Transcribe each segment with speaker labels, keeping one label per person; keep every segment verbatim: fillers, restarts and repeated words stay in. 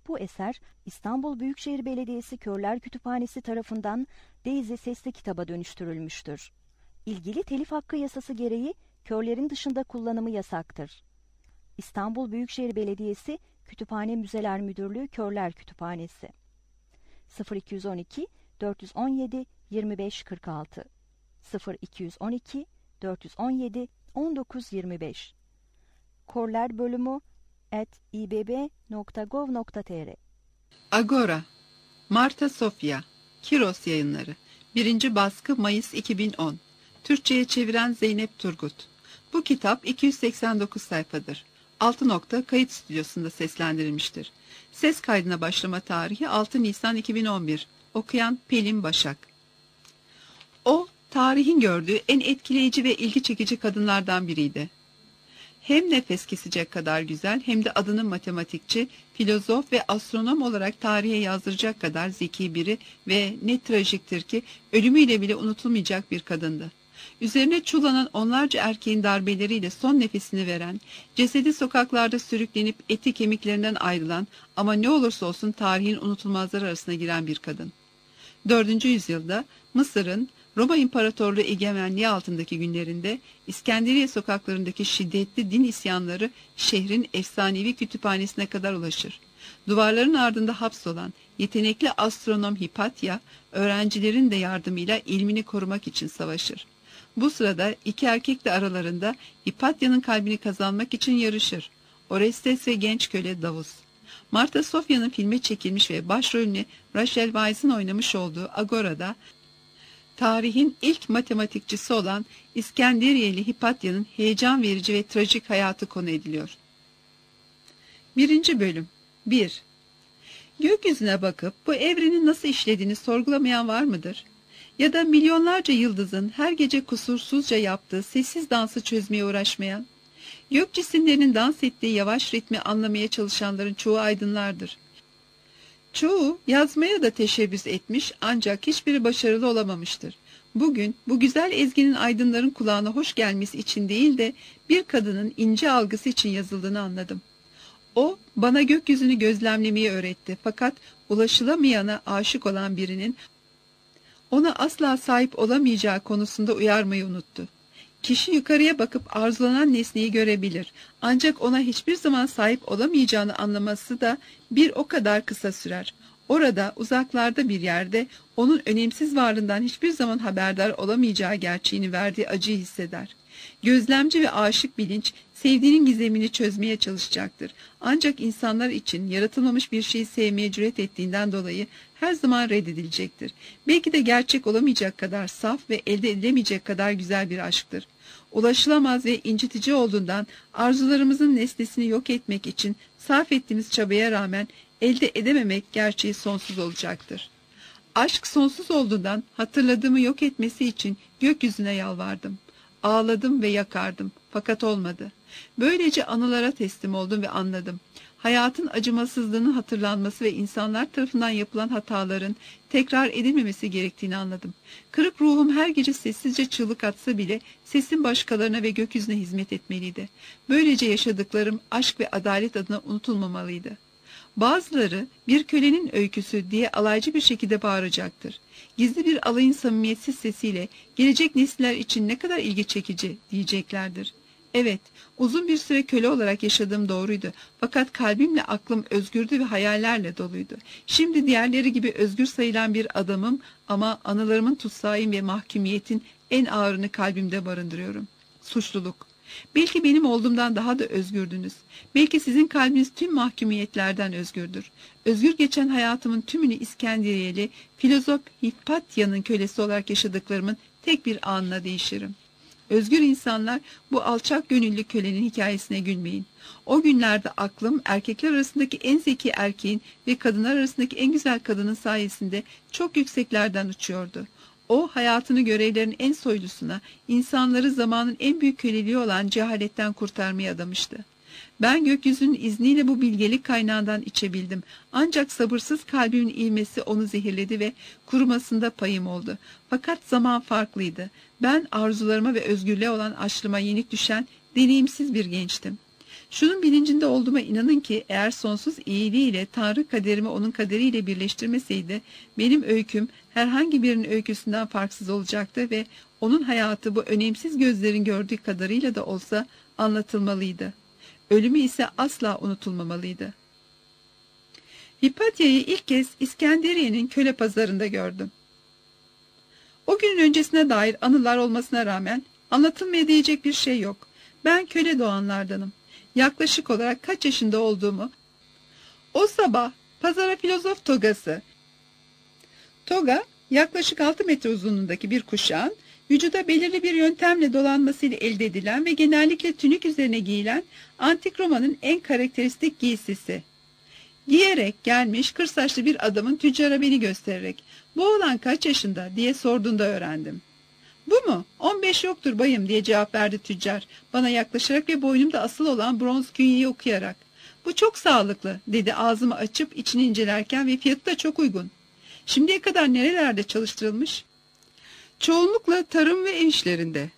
Speaker 1: Bu eser İstanbul Büyükşehir Belediyesi Körler Kütüphanesi tarafından Daisy sesli kitaba dönüştürülmüştür. İlgili telif hakkı yasası gereği körlerin dışında kullanımı yasaktır. İstanbul Büyükşehir Belediyesi Kütüphane Müzeler Müdürlüğü Körler Kütüphanesi sıfır iki on iki dört on yedi yirmi beş kırk altı sıfır iki on iki dört on yedi on dokuz yirmi beş Körler bölümü at i b b nokta gov nokta t r
Speaker 2: Agora Marta Sofya Kiros Yayınları birinci baskı Mayıs iki bin on Türkçe'ye çeviren Zeynep Turgut. Bu kitap iki yüz seksen dokuz sayfadır. altı nokta kayıt stüdyosunda seslendirilmiştir. Ses kaydına başlama tarihi altı Nisan iki bin on bir. Okuyan Pelin Başak. O, tarihin gördüğü en etkileyici ve ilgi çekici kadınlardan biriydi. Hem nefes kesecek kadar güzel hem de adını matematikçi, filozof ve astronom olarak tarihe yazdıracak kadar zeki biri ve ne trajiktir ki ölümüyle bile unutulmayacak bir kadındı. Üzerine çulanan onlarca erkeğin darbeleriyle son nefesini veren, cesedi sokaklarda sürüklenip eti kemiklerinden ayrılan ama ne olursa olsun tarihin unutulmazları arasına giren bir kadın. dördüncü yüzyılda Mısır'ın Roma İmparatorluğu egemenliği altındaki günlerinde İskenderiye sokaklarındaki şiddetli din isyanları şehrin efsanevi kütüphanesine kadar ulaşır. Duvarların ardında hapsolan yetenekli astronom Hipatya, öğrencilerin de yardımıyla ilmini korumak için savaşır. Bu sırada iki erkek de aralarında Hipatya'nın kalbini kazanmak için yarışır. Orestes ve genç köle Davus. Marta Sofya'nın filme çekilmiş ve başrolünü Rachel Weisz'in oynamış olduğu Agora'da tarihin ilk matematikçisi olan İskenderiyeli Hipatya'nın heyecan verici ve trajik hayatı konu ediliyor. Birinci bölüm bir. Gökyüzüne bakıp bu evrenin nasıl işlediğini sorgulamayan var mıdır? Ya da milyonlarca yıldızın her gece kusursuzca yaptığı sessiz dansı çözmeye uğraşmayan? Gök cisimlerinin dans ettiği yavaş ritmi anlamaya çalışanların çoğu aydınlardır. Çoğu yazmaya da teşebbüs etmiş ancak hiçbiri başarılı olamamıştır. Bugün bu güzel ezginin aydınların kulağına hoş gelmesi için değil de bir kadının ince algısı için yazıldığını anladım. O bana gökyüzünü gözlemlemeyi öğretti fakat ulaşılamayana aşık olan birinin ona asla sahip olamayacağı konusunda uyarmayı unuttu. Kişi yukarıya bakıp arzulanan nesneyi görebilir. Ancak ona hiçbir zaman sahip olamayacağını anlaması da bir o kadar kısa sürer. Orada, uzaklarda bir yerde onun önemsiz varlığından hiçbir zaman haberdar olamayacağı gerçeğini verdiği acıyı hisseder. Gözlemci ve aşık bilinç, sevdiğinin gizemini çözmeye çalışacaktır. Ancak insanlar için yaratılmamış bir şeyi sevmeye cüret ettiğinden dolayı her zaman reddedilecektir. Belki de gerçek olamayacak kadar saf ve elde edilemeyecek kadar güzel bir aşktır. Ulaşılamaz ve incitici olduğundan arzularımızın nesnesini yok etmek için sarf ettiğimiz çabaya rağmen elde edememek gerçeği sonsuz olacaktır. Aşk sonsuz olduğundan hatırladığımı yok etmesi için gökyüzüne yalvardım. Ağladım ve yakardım fakat olmadı. Böylece anılara teslim oldum ve anladım. Hayatın acımasızlığının hatırlanması ve insanlar tarafından yapılan hataların tekrar edilmemesi gerektiğini anladım. Kırık ruhum her gece sessizce çığlık atsa bile sesim başkalarına ve gökyüzüne hizmet etmeliydi. Böylece yaşadıklarım aşk ve adalet adına unutulmamalıydı. Bazıları bir kölenin öyküsü diye alaycı bir şekilde bağıracaktır. Gizli bir alayın samimiyetsiz sesiyle gelecek nesiller için ne kadar ilgi çekici diyeceklerdir. Evet, uzun bir süre köle olarak yaşadığım doğruydu. Fakat kalbimle aklım özgürdü ve hayallerle doluydu. Şimdi diğerleri gibi özgür sayılan bir adamım ama anılarımın tutsağıyım ve mahkumiyetin en ağırını kalbimde barındırıyorum. Suçluluk. Belki benim olduğumdan daha da özgürdünüz. Belki sizin kalbiniz tüm mahkumiyetlerden özgürdür. Özgür geçen hayatımın tümünü İskenderiyeli, filozof Hipatya'nın kölesi olarak yaşadıklarımın tek bir anına değişirim. Özgür insanlar bu alçak gönüllü kölenin hikayesine gülmeyin. O günlerde aklım erkekler arasındaki en zeki erkeğin ve kadınlar arasındaki en güzel kadının sayesinde çok yükseklerden uçuyordu. O hayatını görevlerin en soylusuna, insanları zamanın en büyük köleliği olan cehaletten kurtarmaya adamıştı. Ben gökyüzünün izniyle bu bilgelik kaynağından içebildim. Ancak sabırsız kalbimin ilmesi onu zehirledi ve kurumasında payım oldu. Fakat zaman farklıydı. Ben arzularıma ve özgürlüğe olan açlığıma yenik düşen deneyimsiz bir gençtim. Şunun bilincinde olduğuma inanın ki eğer sonsuz iyiliğiyle Tanrı kaderimi onun kaderiyle birleştirmeseydi, benim öyküm herhangi birinin öyküsünden farksız olacaktı ve onun hayatı bu önemsiz gözlerin gördüğü kadarıyla da olsa anlatılmalıydı. Ölümü ise asla unutulmamalıydı. Hipatya'yı ilk kez İskenderiye'nin köle pazarında gördüm. O günün öncesine dair anılar olmasına rağmen anlatılmaya değecek bir şey yok. Ben köle doğanlardanım. Yaklaşık olarak kaç yaşında olduğumu, o sabah pazara filozof togası, toga yaklaşık altı metre uzunluğundaki bir kuşağın vücuda belirli bir yöntemle dolanmasıyla elde edilen ve genellikle tünük üzerine giyilen antik Roma'nın en karakteristik giysisi. Giyerek gelmiş kır saçlı bir adamın tüccara beni göstererek "Bu oğlan kaç yaşında?" diye sorduğunda öğrendim. "Bu mu? on beş yoktur bayım," diye cevap verdi tüccar bana yaklaşarak ve boynumda asılı olan bronz künyeyi okuyarak. "Bu çok sağlıklı," dedi ağzımı açıp içini incelerken, "ve fiyatı da çok uygun." "Şimdiye kadar nerelerde çalıştırılmış?" "Çoğunlukla tarım ve ev işlerinde."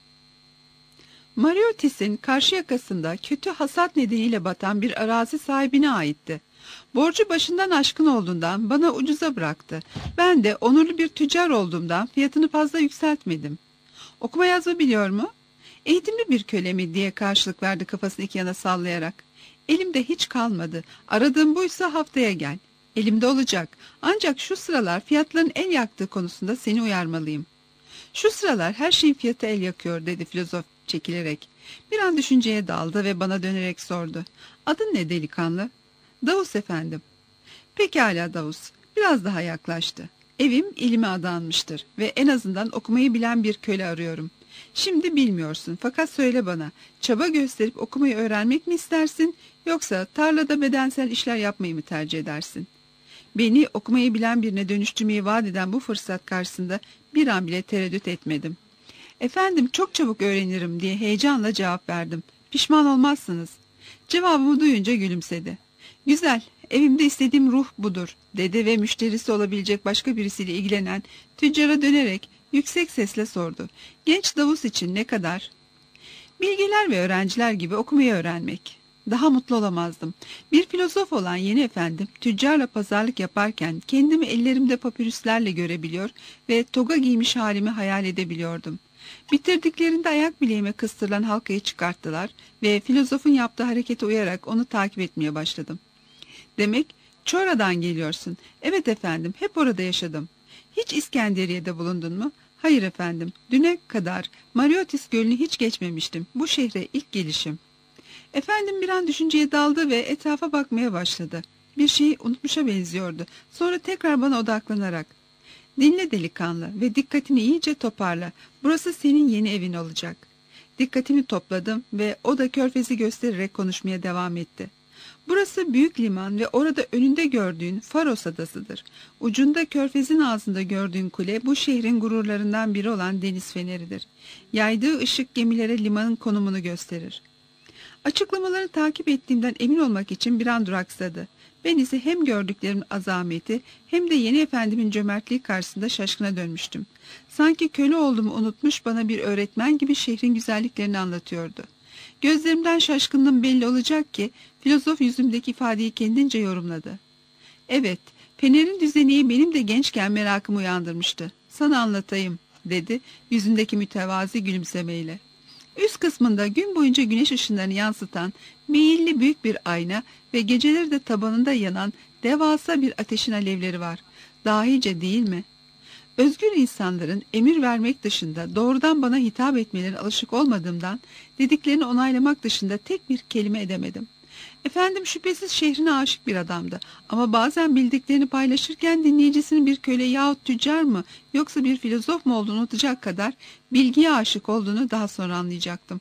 Speaker 2: Mariotis'in karşı yakasında kötü hasat nedeniyle batan bir arazi sahibine aitti. Borcu başından aşkın olduğundan bana ucuza bıraktı. Ben de onurlu bir tüccar olduğumdan fiyatını fazla yükseltmedim. "Okuma yazma biliyor mu?" "Eğitimli bir köle mi?" diye karşılık verdi kafasını iki yana sallayarak. "Elimde hiç kalmadı. Aradığım buysa haftaya gel." "Elimde olacak. Ancak şu sıralar fiyatların el yaktığı konusunda seni uyarmalıyım." "Şu sıralar her şeyin fiyatı el yakıyor," dedi filozof çekilerek. Bir an düşünceye daldı ve bana dönerek sordu. "Adın ne delikanlı?" "Davus efendim." "Pekala Davus." Biraz daha yaklaştı. "Evim ilime adanmıştır ve en azından okumayı bilen bir köle arıyorum. Şimdi bilmiyorsun, fakat söyle bana, çaba gösterip okumayı öğrenmek mi istersin, yoksa tarlada bedensel işler yapmayı mı tercih edersin?" Beni okumayı bilen birine dönüştürmeyi vaat eden bu fırsat karşısında bir an bile tereddüt etmedim. "Efendim, çok çabuk öğrenirim," diye heyecanla cevap verdim. "Pişman olmazsınız." Cevabımı duyunca gülümsedi. "Güzel, evimde istediğim ruh budur," dedi ve müşterisi olabilecek başka birisiyle ilgilenen tüccara dönerek yüksek sesle sordu. "Genç Davus için ne kadar?" "Bilgeler ve öğrenciler gibi okumayı öğrenmek." Daha mutlu olamazdım. Bir filozof olan yeni efendim, tüccarla pazarlık yaparken kendimi ellerimde papirüslerle görebiliyor ve toga giymiş halimi hayal edebiliyordum. Bitirdiklerinde ayak bileğime kıstırılan halkayı çıkarttılar ve filozofun yaptığı harekete uyarak onu takip etmeye başladım. "Demek Çora'dan geliyorsun." "Evet efendim, hep orada yaşadım." "Hiç İskenderiye'de bulundun mu?" "Hayır efendim, düne kadar Mariotis Gölü'nü hiç geçmemiştim. Bu şehre ilk gelişim." Efendim bir an düşünceye daldı ve etrafa bakmaya başladı. Bir şeyi unutmuşa benziyordu. Sonra tekrar bana odaklanarak, "Dinle delikanlı ve dikkatini iyice toparla. Burası senin yeni evin olacak." Dikkatimi topladım ve o da körfezi göstererek konuşmaya devam etti. "Burası büyük liman ve orada önünde gördüğün Faros adasıdır. Ucunda körfezin ağzında gördüğün kule bu şehrin gururlarından biri olan deniz feneridir. Yaydığı ışık gemilere limanın konumunu gösterir." Açıklamaları takip ettiğimden emin olmak için bir an duraksadı. Ben ise hem gördüklerimin azameti hem de yeni efendimin cömertliği karşısında şaşkına dönmüştüm. Sanki köle olduğumu unutmuş bana bir öğretmen gibi şehrin güzelliklerini anlatıyordu. Gözlerimden şaşkınlığım belli olacak ki filozof yüzümdeki ifadeyi kendince yorumladı. "Evet, fenerin düzeniği benim de gençken merakımı uyandırmıştı. Sana anlatayım," dedi yüzündeki mütevazi gülümsemeyle. Üst kısmında gün boyunca güneş ışınlarını yansıtan meyilli büyük bir ayna ve geceleri de tabanında yanan devasa bir ateşin alevleri var. Dahice değil mi? Özgür insanların emir vermek dışında doğrudan bana hitap etmelerine alışık olmadığımdan dediklerini onaylamak dışında tek bir kelime edemedim. Efendim şüphesiz şehrine aşık bir adamdı ama bazen bildiklerini paylaşırken dinleyicisinin bir köle yahut tüccar mı yoksa bir filozof mu olduğunu unutacak kadar bilgiye aşık olduğunu daha sonra anlayacaktım.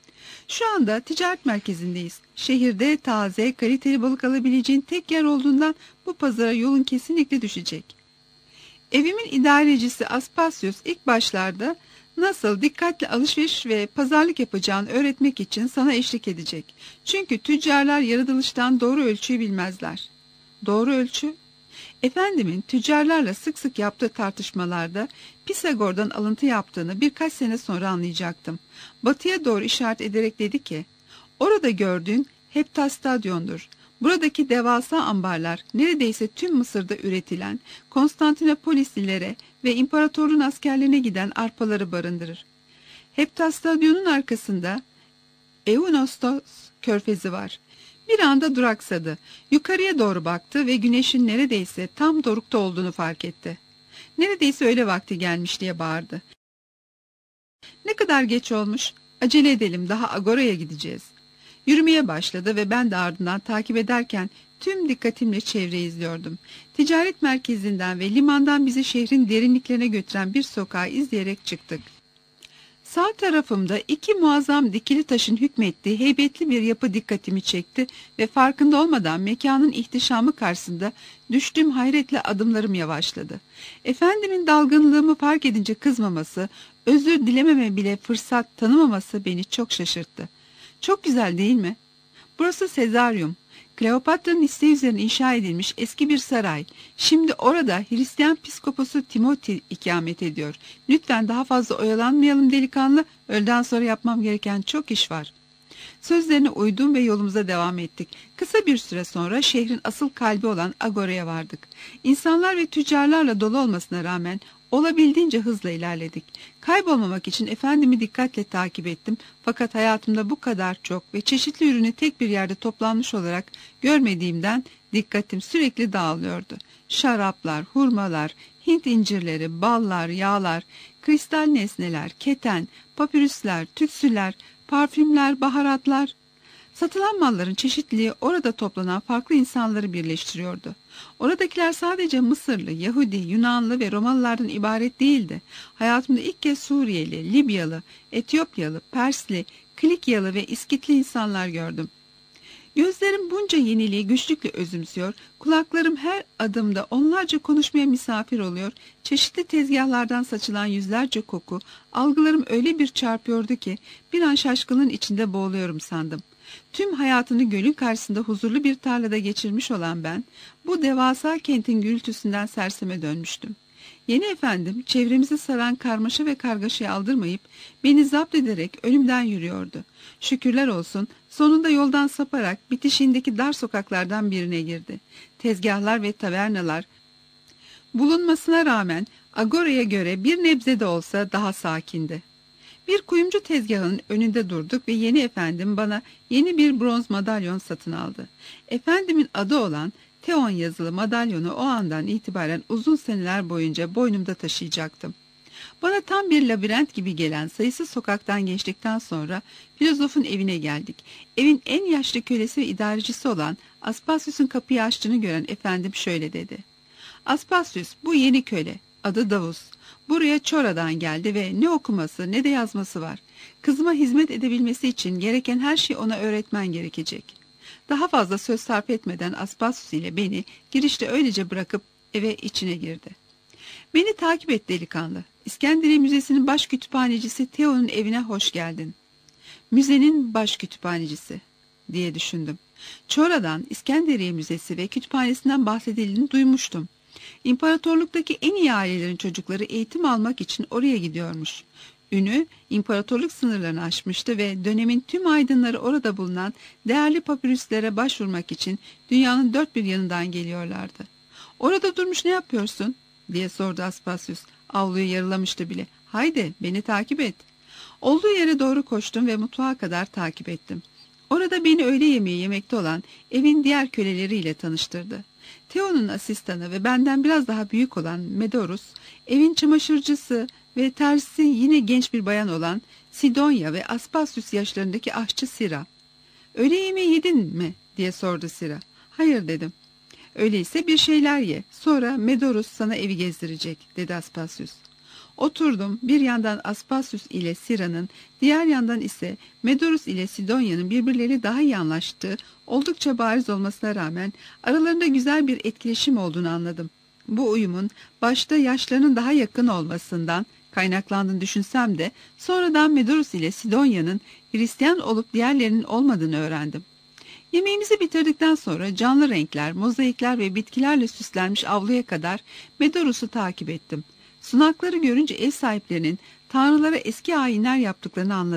Speaker 2: Şu anda ticaret merkezindeyiz. Şehirde taze, kaliteli balık alabileceğin tek yer olduğundan bu pazara yolun kesinlikle düşecek. Evimin idarecisi Aspasios ilk başlarda nasıl dikkatli alışveriş ve pazarlık yapacağını öğretmek için sana eşlik edecek. Çünkü tüccarlar yaratılıştan doğru ölçüyü bilmezler. Doğru ölçü? Efendimin tüccarlarla sık sık yaptığı tartışmalarda Pisagor'dan alıntı yaptığını birkaç sene sonra anlayacaktım. Batıya doğru işaret ederek dedi ki, Orada gördüğün Heptastadyon'dur. Buradaki devasa ambarlar neredeyse tüm Mısır'da üretilen Konstantinopolislilere ve imparatorun askerlerine giden arpaları barındırır. Heptastadyon'un arkasında Eunostos körfezi var. Bir anda duraksadı. Yukarıya doğru baktı ve güneşin neredeyse tam dorukta olduğunu fark etti. Neredeyse öğle vakti gelmiş diye bağırdı. Ne kadar geç olmuş? Acele edelim, daha Agora'ya gideceğiz. Yürümeye başladı ve ben de ardından takip ederken tüm dikkatimle çevreyi izliyordum. Ticaret merkezinden ve limandan bizi şehrin derinliklerine götüren bir sokağı izleyerek çıktık. Sağ tarafımda iki muazzam dikili taşın hükmettiği heybetli bir yapı dikkatimi çekti ve farkında olmadan mekanın ihtişamı karşısında düştüğüm hayretle adımlarım yavaşladı. Efendimin dalgınlığımı fark edince kızmaması, özür dilememe bile fırsat tanımaması beni çok şaşırttı. Çok güzel değil mi? Burası Sezaryum. Kleopatra'nın isteği üzerine inşa edilmiş eski bir saray. Şimdi orada Hristiyan piskoposu Timothy ikamet ediyor. Lütfen daha fazla oyalanmayalım delikanlı. Öğleden sonra yapmam gereken çok iş var. Sözlerine uydum ve yolumuza devam ettik. Kısa bir süre sonra şehrin asıl kalbi olan Agora'ya vardık. İnsanlar ve tüccarlarla dolu olmasına rağmen olabildiğince hızla ilerledik. Kaybolmamak için efendimi dikkatle takip ettim. Fakat hayatımda bu kadar çok ve çeşitli ürünü tek bir yerde toplanmış olarak görmediğimden dikkatim sürekli dağılıyordu. Şaraplar, hurmalar, Hint incirleri, ballar, yağlar, kristal nesneler, keten, papirüsler, tütsüler, parfümler, baharatlar. Satılan malların çeşitliliği orada toplanan farklı insanları birleştiriyordu. Oradakiler sadece Mısırlı, Yahudi, Yunanlı ve Romalılardan ibaret değildi. Hayatımda ilk kez Suriyeli, Libyalı, Etiyopyalı, Persli, Kilikyalı ve İskitli insanlar gördüm. Gözlerim bunca yeniliği güçlükle özümsüyor, kulaklarım her adımda onlarca konuşmaya misafir oluyor, çeşitli tezgahlardan saçılan yüzlerce koku, algılarım öyle bir çarpıyordu ki bir an şaşkınlığın içinde boğuluyorum sandım. Tüm hayatını gölün karşısında huzurlu bir tarlada geçirmiş olan ben, bu devasa kentin gürültüsünden serseme dönmüştüm. Yeni efendim, çevremizi saran karmaşa ve kargaşayı aldırmayıp, beni zapt ederek ölümden yürüyordu. Şükürler olsun, sonunda yoldan saparak bitişiğindeki dar sokaklardan birine girdi. Tezgahlar ve tavernalar bulunmasına rağmen Agora'ya göre bir nebze de olsa daha sakindi. Bir kuyumcu tezgahının önünde durduk ve yeni efendim bana yeni bir bronz madalyon satın aldı. Efendimin adı olan Theon yazılı madalyonu o andan itibaren uzun seneler boyunca boynumda taşıyacaktım. Bana tam bir labirent gibi gelen sayısız sokaktan geçtikten sonra filozofun evine geldik. Evin en yaşlı kölesi ve idarecisi olan Aspasius'un kapıyı açtığını gören efendim şöyle dedi. Aspasius, bu yeni köle. Adı Davus. Buraya Çora'dan geldi ve ne okuması ne de yazması var. Kızıma hizmet edebilmesi için gereken her şeyi ona öğretmen gerekecek. Daha fazla söz sarf etmeden Aspasius ile beni girişte öylece bırakıp eve içine girdi. Beni takip et delikanlı. İskenderiye Müzesi'nin baş kütüphanecisi Theo'nun evine hoş geldin. Müzenin baş kütüphanecisi diye düşündüm. Çora'dan İskenderiye Müzesi ve kütüphanesinden bahsedildiğini duymuştum. İmparatorluktaki en iyi ailelerin çocukları eğitim almak için oraya gidiyormuş. Ünü imparatorluk sınırlarını aşmıştı ve dönemin tüm aydınları orada bulunan değerli papirüslere başvurmak için dünyanın dört bir yanından geliyorlardı. Orada durmuş ne yapıyorsun diye sordu Aspasius. Avluyu yarılamıştı bile. Haydi beni takip et. Olduğu yere doğru koştum ve mutfağa kadar takip ettim. Orada beni öğle yemeği yemekte olan evin diğer köleleriyle tanıştırdı. Theo'nun asistanı ve benden biraz daha büyük olan Medorus, evin çamaşırcısı ve tersisi yine genç bir bayan olan Sidonya ve Aspasius yaşlarındaki aşçı Sira. "Öğle yemeği yedin mi?" diye sordu Sira. "Hayır," dedim. "Öyleyse bir şeyler ye. Sonra Medorus sana evi gezdirecek," dedi Aspasius. Oturdum. Bir yandan Aspasius ile Sira'nın, diğer yandan ise Medorus ile Sidonya'nın birbirleriyle daha iyi anlaştığı oldukça bariz olmasına rağmen aralarında güzel bir etkileşim olduğunu anladım. Bu uyumun başta yaşlarının daha yakın olmasından kaynaklandığını düşünsem de sonradan Medorus ile Sidonya'nın Hristiyan olup diğerlerinin olmadığını öğrendim. Yemeğimizi bitirdikten sonra canlı renkler, mozaikler ve bitkilerle süslenmiş avluya kadar Medorus'u takip ettim. Sunakları görünce ev sahiplerinin tanrılara eski ayinler yaptıklarını anladım.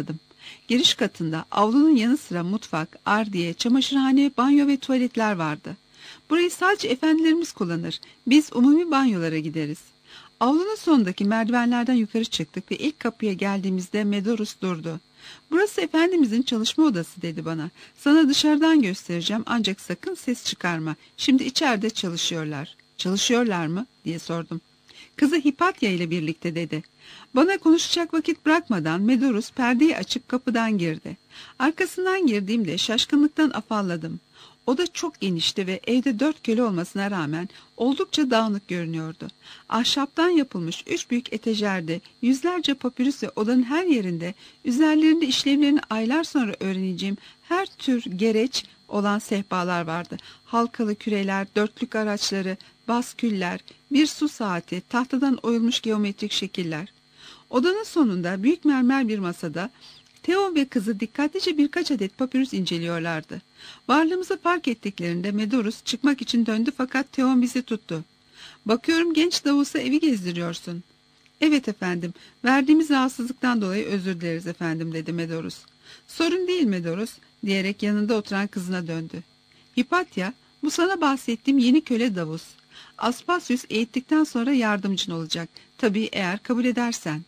Speaker 2: Giriş katında avlunun yanı sıra mutfak, ardiye, çamaşırhane, banyo ve tuvaletler vardı. Burayı sadece efendilerimiz kullanır. Biz umumi banyolara gideriz. Avlunun sonundaki merdivenlerden yukarı çıktık ve ilk kapıya geldiğimizde Medorus durdu. "Burası efendimizin çalışma odası," dedi bana. "Sana dışarıdan göstereceğim ancak sakın ses çıkarma. Şimdi içeride çalışıyorlar." "Çalışıyorlar mı?" diye sordum. "Kızı Hipatya ile birlikte," dedi. Bana konuşacak vakit bırakmadan Medorus perdeyi açıp kapıdan girdi. Arkasından girdiğimde şaşkınlıktan afalladım. Oda çok genişti ve evde dört köle olmasına rağmen oldukça dağınık görünüyordu. Ahşaptan yapılmış üç büyük etejerde yüzlerce papirüs ve odanın her yerinde üzerlerinde işlevlerini aylar sonra öğreneceğim her tür gereç olan sehpalar vardı. Halkalı küreler, dörtlük araçları, basküller, bir su saati, tahtadan oyulmuş geometrik şekiller. Odanın sonunda büyük mermer bir masada Theo ve kızı dikkatlice birkaç adet papirüs inceliyorlardı. Varlığımızı fark ettiklerinde Medorus çıkmak için döndü fakat Theo bizi tuttu. "Bakıyorum genç Davus'a evi gezdiriyorsun." "Evet efendim, verdiğimiz rahatsızlıktan dolayı özür dileriz efendim," dedi Medorus. "Sorun değil Medorus," diyerek yanında oturan kızına döndü. "Hipatya, bu sana bahsettiğim yeni köle Davus. Aspasius eğittikten sonra yardımcın olacak. Tabii eğer kabul edersen."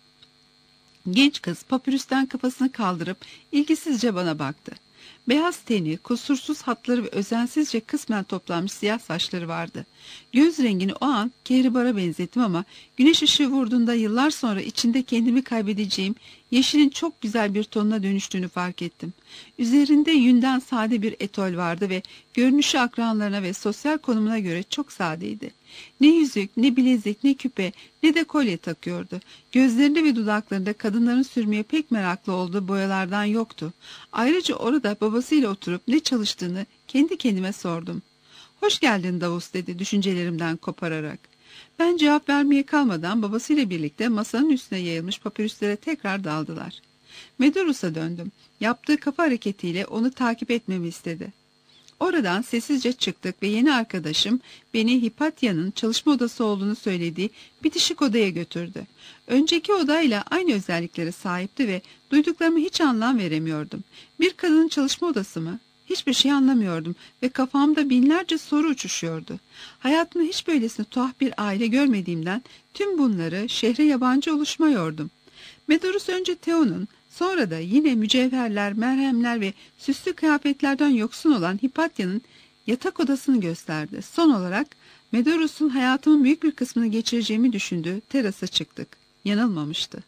Speaker 2: Genç kız papirüsten kafasını kaldırıp ilgisizce bana baktı. Beyaz teni, kusursuz hatları ve özensizce kısmen toplanmış siyah saçları vardı. Göz rengini o an kehribara benzettim ama güneş ışığı vurduğunda yıllar sonra içinde kendimi kaybedeceğim yeşilin çok güzel bir tonuna dönüştüğünü fark ettim. Üzerinde yünden sade bir etol vardı ve görünüşü akranlarına ve sosyal konumuna göre çok sadeydi. Ne yüzük, ne bilezik, ne küpe, ne de kolye takıyordu. Gözlerinde ve dudaklarında kadınların sürmeye pek meraklı olduğu boyalardan yoktu. Ayrıca orada babasıyla oturup ne çalıştığını kendi kendime sordum. "Hoş geldin Davus," dedi düşüncelerimden kopararak. Ben cevap vermeye kalmadan babasıyla birlikte masanın üstüne yayılmış papirüslere tekrar daldılar. Medorus'a döndüm. Yaptığı kafa hareketiyle onu takip etmemi istedi. Oradan sessizce çıktık ve yeni arkadaşım beni Hipatya'nın çalışma odası olduğunu söylediği bitişik odaya götürdü. Önceki odayla aynı özelliklere sahipti ve duyduklarımı hiç anlam veremiyordum. Bir kadının çalışma odası mı? Hiçbir şey anlamıyordum ve kafamda binlerce soru uçuşuyordu. Hayatımda hiç böylesine tuhaf bir aile görmediğimden tüm bunları şehre yabancı oluşmuyordum. Medorus önce Theo'nun, sonra da yine mücevherler, merhemler ve süslü kıyafetlerden yoksun olan Hipatya'nın yatak odasını gösterdi. Son olarak Medorus'un hayatımın büyük bir kısmını geçireceğimi düşündüğü terasa çıktık. Yanılmamıştı.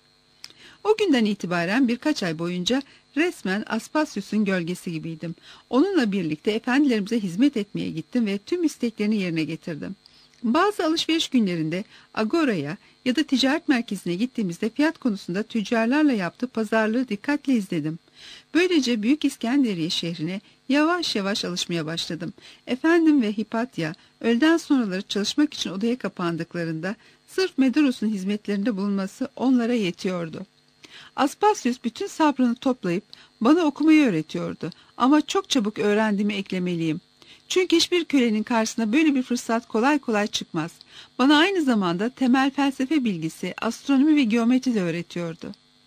Speaker 2: O günden itibaren birkaç ay boyunca resmen Aspasius'un gölgesi gibiydim. Onunla birlikte efendilerimize hizmet etmeye gittim ve tüm isteklerini yerine getirdim. Bazı alışveriş günlerinde Agora'ya ya da ticaret merkezine gittiğimizde fiyat konusunda tüccarlarla yaptığı pazarlığı dikkatle izledim. Böylece Büyük İskenderiye şehrine yavaş yavaş alışmaya başladım. Efendim ve Hipatya öğleden sonraları çalışmak için odaya kapandıklarında sırf Medorus'un hizmetlerinde bulunması onlara yetiyordu. Aspasius bütün sabrını toplayıp bana okumayı öğretiyordu ama çok çabuk öğrendiğimi eklemeliyim. Çünkü hiçbir kölenin karşısına böyle bir fırsat kolay kolay çıkmaz. Bana aynı zamanda temel felsefe bilgisi, astronomi ve geometri de öğretiyordu.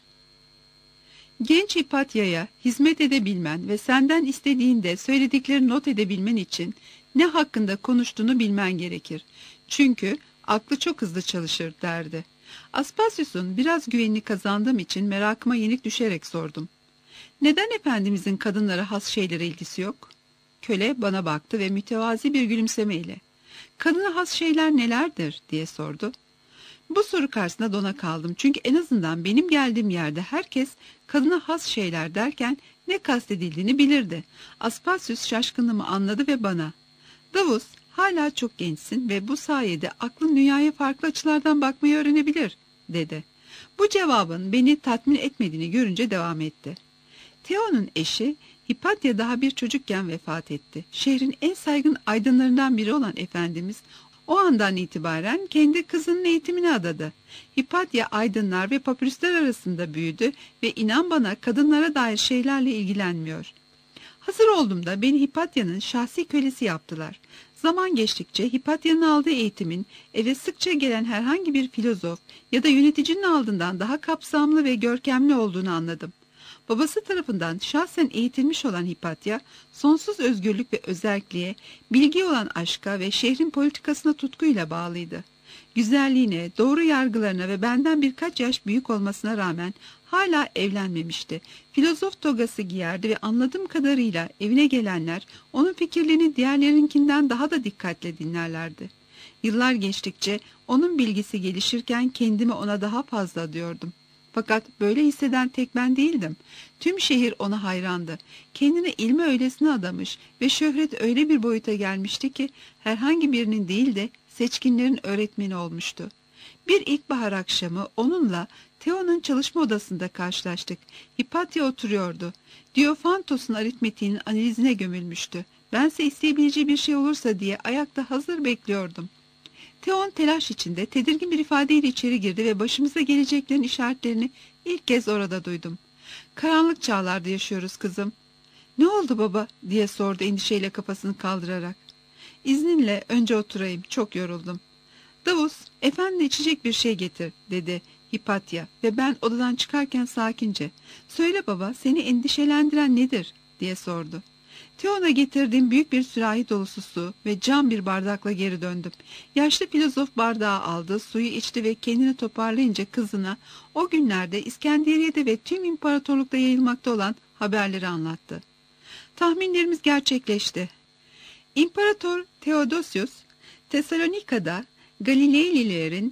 Speaker 2: Genç Hipatya'ya hizmet edebilmen ve senden istediğinde söylediklerini not edebilmen için ne hakkında konuştuğunu bilmen gerekir. Çünkü aklı çok hızlı çalışır derdi. Aspasius'un biraz güvenini kazandığım için merakıma yenik düşerek sordum. Neden Efendimizin kadınlara has şeylere ilgisi yok? Köle bana baktı ve mütevazi bir gülümsemeyle "Kadına has şeyler nelerdir?" diye sordu. Bu soru karşısında dona kaldım çünkü en azından benim geldiğim yerde herkes kadına has şeyler derken ne kastedildiğini bilirdi. Aspasius şaşkınlığımı anladı ve bana "Davus, hala çok gençsin ve bu sayede aklın dünyaya farklı açılardan bakmayı öğrenebilir," dedi. Bu cevabın beni tatmin etmediğini görünce devam etti. Theo'nun eşi Hipatya daha bir çocukken vefat etti. Şehrin en saygın aydınlarından biri olan Efendimiz o andan itibaren kendi kızının eğitimine adadı. Hipatya aydınlar ve papirüsler arasında büyüdü ve inan bana kadınlara dair şeylerle ilgilenmiyor. Hazır olduğumda beni Hipatya'nın şahsi kölesi yaptılar. Zaman geçtikçe Hipatya'nın aldığı eğitimin eve sıkça gelen herhangi bir filozof ya da yöneticinin aldığından daha kapsamlı ve görkemli olduğunu anladım. Babası tarafından şahsen eğitilmiş olan Hipatya, sonsuz özgürlük ve özerkliğe, bilgiye olan aşka ve şehrin politikasına tutkuyla bağlıydı. Güzelliğine, doğru yargılarına ve benden birkaç yaş büyük olmasına rağmen hala evlenmemişti. Filozof togası giyerdi ve anladığım kadarıyla evine gelenler onun fikirlerini diğerlerinkinden daha da dikkatle dinlerlerdi. Yıllar geçtikçe onun bilgisi gelişirken kendimi ona daha fazla adıyordum. Fakat böyle hisseden tek ben değildim. Tüm şehir ona hayrandı. Kendini ilme öylesine adamış ve şöhret öyle bir boyuta gelmişti ki herhangi birinin değil de seçkinlerin öğretmeni olmuştu. Bir ilkbahar akşamı onunla Theo'nun çalışma odasında karşılaştık. Hipatya oturuyordu. Diophantos'un aritmetiğinin analizine gömülmüştü. Bense isteyebileceği bir şey olursa diye ayakta hazır bekliyordum. Theon telaş içinde tedirgin bir ifadeyle içeri girdi ve başımıza geleceklerin işaretlerini ilk kez orada duydum. "Karanlık çağlarda yaşıyoruz kızım." "Ne oldu baba?" diye sordu endişeyle kafasını kaldırarak. "İzninle önce oturayım, çok yoruldum." "Davus, efendi içecek bir şey getir," dedi Hipatya ve ben odadan çıkarken sakince, "Söyle baba, seni endişelendiren nedir?" diye sordu. Theon'a getirdiğim büyük bir sürahi dolusu su ve cam bir bardakla geri döndüm. Yaşlı filozof bardağı aldı, suyu içti ve kendini toparlayınca kızına o günlerde İskenderiye'de ve tüm imparatorlukta yayılmakta olan haberleri anlattı. Tahminlerimiz gerçekleşti. İmparator Theodosius, Tesalonika'da Galileylilerin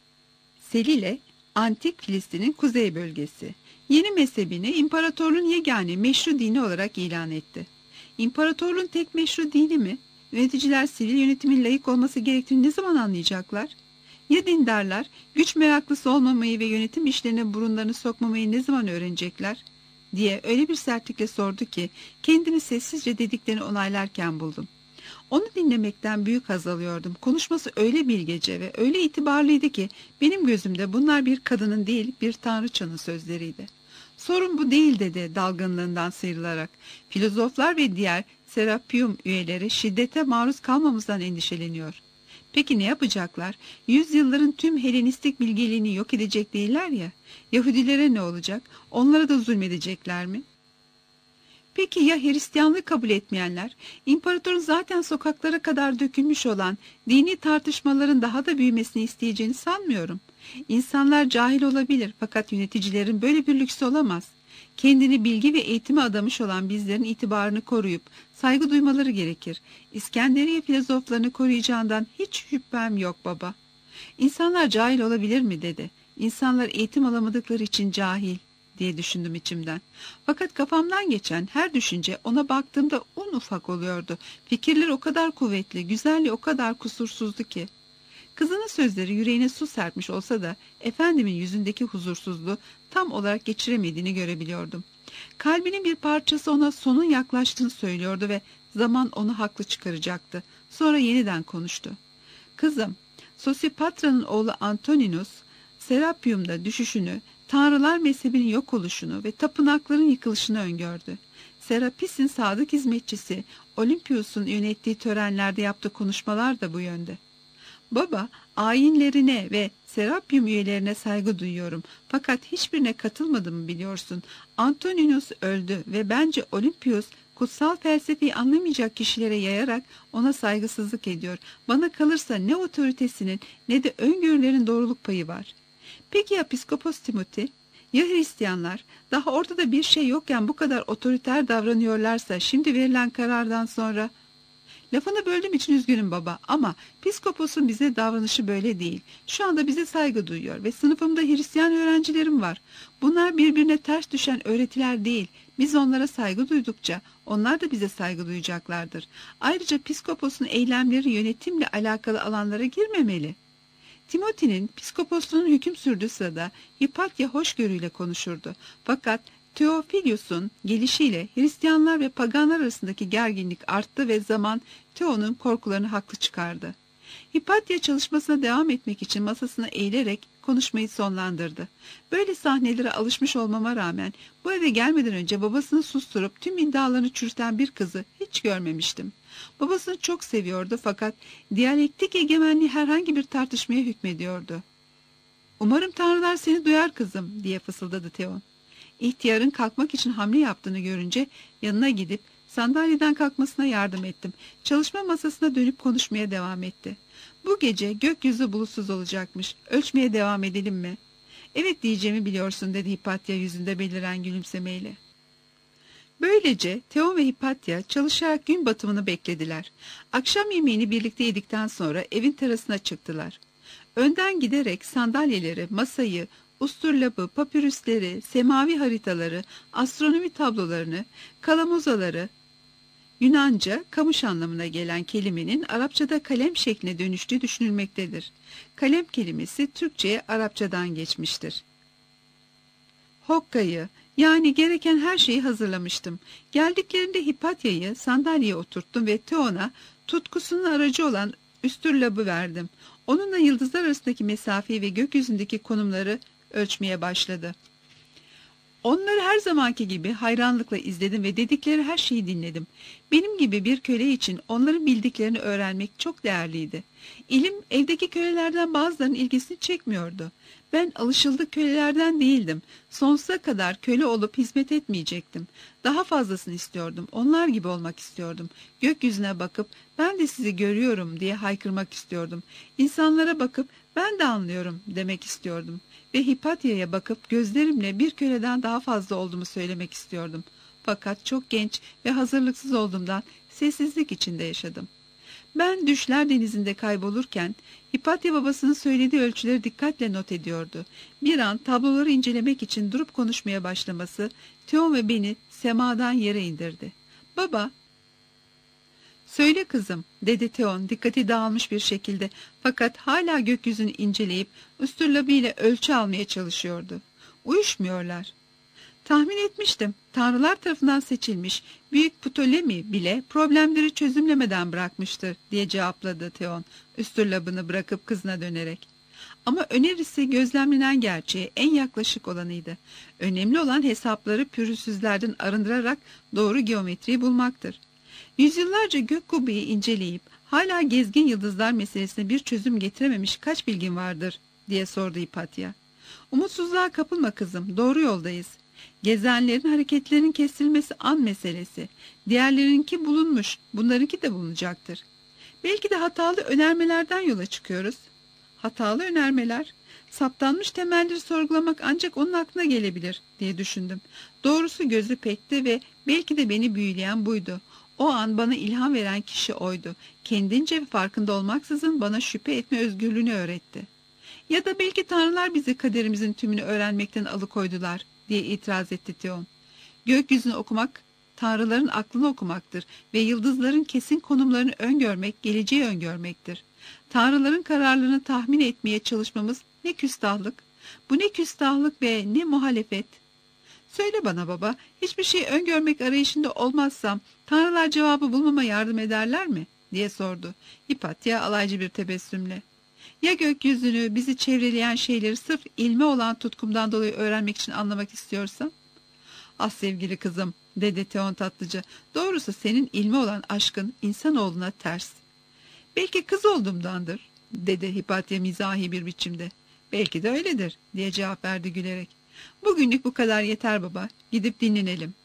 Speaker 2: Selile, antik Filistin'in kuzey bölgesi, yeni mezhebini imparatorluğun yegane meşru dini olarak ilan etti. İmparatorluğun tek meşru dini mi? Yöneticiler sivil yönetimin layık olması gerektiğini ne zaman anlayacaklar? Ya dindarlar, güç meraklısı olmamayı ve yönetim işlerine burunlarını sokmamayı ne zaman öğrenecekler? Diye öyle bir sertlikle sordu ki kendimi sessizce dediklerini onaylarken buldum. Onu dinlemekten büyük haz alıyordum. Konuşması öyle bilgece ve öyle itibarlıydı ki benim gözümde bunlar bir kadının değil bir tanrıçanın sözleriydi. "Sorun bu değil," dedi dalgınlığından sıyrılarak. "Filozoflar ve diğer Serapium üyeleri şiddete maruz kalmamızdan endişeleniyor." "Peki ne yapacaklar? Yüzyılların tüm Helenistik bilgeliğini yok edecek değiller ya. Yahudilere ne olacak? Onlara da zulmedecekler mi?" "Peki ya Hristiyanlığı kabul etmeyenler? İmparatorun zaten sokaklara kadar dökülmüş olan dini tartışmaların daha da büyümesini isteyeceğini sanmıyorum. İnsanlar cahil olabilir fakat yöneticilerin böyle bir lüksü olamaz. Kendini bilgi ve eğitime adamış olan bizlerin itibarını koruyup saygı duymaları gerekir. İskenderiye filozoflarını koruyacağından hiç şüphem yok baba." "İnsanlar cahil olabilir mi?" dedi. "İnsanlar eğitim alamadıkları için cahil," diye düşündüm içimden. Fakat kafamdan geçen her düşünce ona baktığımda un ufak oluyordu. Fikirler o kadar kuvvetli, güzelliği o kadar kusursuzdu ki. Kızının sözleri yüreğine su serpmiş olsa da efendimin yüzündeki huzursuzluğu tam olarak geçiremediğini görebiliyordum. Kalbinin bir parçası ona sonun yaklaştığını söylüyordu ve zaman onu haklı çıkaracaktı. Sonra yeniden konuştu. "Kızım, Sosipatra'nın oğlu Antoninus, Serapium'da düşüşünü, Tanrılar mezhebinin yok oluşunu ve tapınakların yıkılışını öngördü. Serapis'in sadık hizmetçisi Olympius'un yönettiği törenlerde yaptığı konuşmalar da bu yönde." "Baba, ayinlerine ve Serapium üyelerine saygı duyuyorum. Fakat hiçbirine katılmadığımı biliyorsun. Antoninus öldü ve bence Olympius kutsal felsefeyi anlamayacak kişilere yayarak ona saygısızlık ediyor. Bana kalırsa ne otoritesinin ne de öngörülerin doğruluk payı var." "Peki ya Piskopos Timothy? Ya Hristiyanlar daha ortada bir şey yokken bu kadar otoriter davranıyorlarsa şimdi verilen karardan sonra?" "Lafını böldüğüm için üzgünüm baba ama Piskopos'un bize davranışı böyle değil. Şu anda bize saygı duyuyor ve sınıfımda Hristiyan öğrencilerim var. Bunlar birbirine ters düşen öğretiler değil. Biz onlara saygı duydukça onlar da bize saygı duyacaklardır. Ayrıca Piskopos'un eylemleri yönetimle alakalı alanlara girmemeli." Timothy'nin piskoposluğunun hüküm sürdüğü sırada Hipatya hoşgörüyle konuşurdu. Fakat Theophilius'un gelişiyle Hristiyanlar ve paganlar arasındaki gerginlik arttı ve zaman Theo'nun korkularını haklı çıkardı. Hipatya çalışmasına devam etmek için masasına eğilerek konuşmayı sonlandırdı. Böyle sahnelere alışmış olmama rağmen bu eve gelmeden önce babasını susturup tüm iddialarını çürüten bir kızı hiç görmemiştim. Babasını çok seviyordu fakat diyalektik egemenliği herhangi bir tartışmaya hükmediyordu. "Umarım tanrılar seni duyar kızım," diye fısıldadı Theon. İhtiyarın kalkmak için hamle yaptığını görünce yanına gidip sandalyeden kalkmasına yardım ettim. Çalışma masasına dönüp konuşmaya devam etti. Bu gece gökyüzü bulutsuz olacakmış. Ölçmeye devam edelim mi? Evet diyeceğimi biliyorsun dedi Hipatya yüzünde beliren gülümsemeyle. Böylece Theon ve Hipatya çalışarak gün batımını beklediler. Akşam yemeğini birlikte yedikten sonra evin terasına çıktılar. Önden giderek sandalyeleri, masayı, usturlabı, papirüsleri, semavi haritaları, astronomi tablolarını, kalamuzaları, Yunanca kamış anlamına gelen kelimenin Arapçada kalem şekline dönüştüğü düşünülmektedir. Kalem kelimesi Türkçe'ye Arapçadan geçmiştir. Hokka'yı, yani gereken her şeyi hazırlamıştım. Geldiklerinde Hipatya'yı sandalyeye oturttum ve Theon'a tutkusunun aracı olan üstürlabı verdim. Onunla yıldızlar arasındaki mesafeyi ve gökyüzündeki konumları ölçmeye başladı. Onları her zamanki gibi hayranlıkla izledim ve dedikleri her şeyi dinledim. Benim gibi bir köle için onların bildiklerini öğrenmek çok değerliydi. İlim evdeki kölelerden bazılarının ilgisini çekmiyordu. Ben alışıldık kölelerden değildim. Sonsuza kadar köle olup hizmet etmeyecektim. Daha fazlasını istiyordum. Onlar gibi olmak istiyordum. Gökyüzüne bakıp ben de sizi görüyorum diye haykırmak istiyordum. İnsanlara bakıp ben de anlıyorum demek istiyordum. Ve Hipatya'ya bakıp gözlerimle bir köleden daha fazla olduğumu söylemek istiyordum. Fakat çok genç ve hazırlıksız olduğumdan sessizlik içinde yaşadım. Ben düşler denizinde kaybolurken Hipatya babasının söylediği ölçüleri dikkatle not ediyordu. Bir an tabloları incelemek için durup konuşmaya başlaması Theon ve beni semadan yere indirdi. "Baba," "Söyle kızım," dedi Theon dikkati dağılmış bir şekilde, fakat hala gökyüzünü inceleyip üstürlabıyla ölçü almaya çalışıyordu. "Uyuşmuyorlar." "Tahmin etmiştim. Tanrılar tarafından seçilmiş Büyük Ptolemy bile problemleri çözümlemeden bırakmıştır," diye cevapladı Theon, üstürlabını bırakıp kızına dönerek. Ama önerisi gözlemlenen gerçeğe en yaklaşık olanıydı. Önemli olan hesapları pürüzsüzlerden arındırarak doğru geometriyi bulmaktır. Yüzyıllarca gök kubbeyi inceleyip hala gezgin yıldızlar meselesine bir çözüm getirememiş kaç bilgin vardır diye sordu Hipatya. "Umutsuzluğa kapılma kızım, doğru yoldayız. Gezenlerin hareketlerinin kesilmesi an meselesi. Diğerlerinki bulunmuş, bunlarınki de bulunacaktır. Belki de hatalı önermelerden yola çıkıyoruz." "Hatalı önermeler? Saptanmış temelleri sorgulamak ancak onun aklına gelebilir," diye düşündüm. Doğrusu gözü pekti ve belki de beni büyüleyen buydu. O an bana ilham veren kişi oydu. Kendince ve farkında olmaksızın bana şüphe etme özgürlüğünü öğretti. "Ya da belki tanrılar bizi kaderimizin tümünü öğrenmekten alıkoydular," diye itiraz etti Theon. "Gökyüzünü okumak, tanrıların aklını okumaktır ve yıldızların kesin konumlarını öngörmek, geleceği öngörmektir. Tanrıların kararlarını tahmin etmeye çalışmamız ne küstahlık, bu ne küstahlık ve ne muhalefet. Söyle bana baba, hiçbir şey öngörmek arayışında olmazsam tanrılar cevabı bulmama yardım ederler mi?" diye sordu Hipatya alaycı bir tebessümle. "Ya gökyüzünü, bizi çevreleyen şeyleri sırf ilme olan tutkumdan dolayı öğrenmek için anlamak istiyorsam?" "Ah sevgili kızım," dedi Theon tatlıca, "doğrusu senin ilme olan aşkın insanoğluna ters." "Belki kız olduğumdandır," dedi Hipatya mizahi bir biçimde. "Belki de öyledir," diye cevap verdi gülerek. "Bugünlük bu kadar yeter baba, gidip dinlenelim."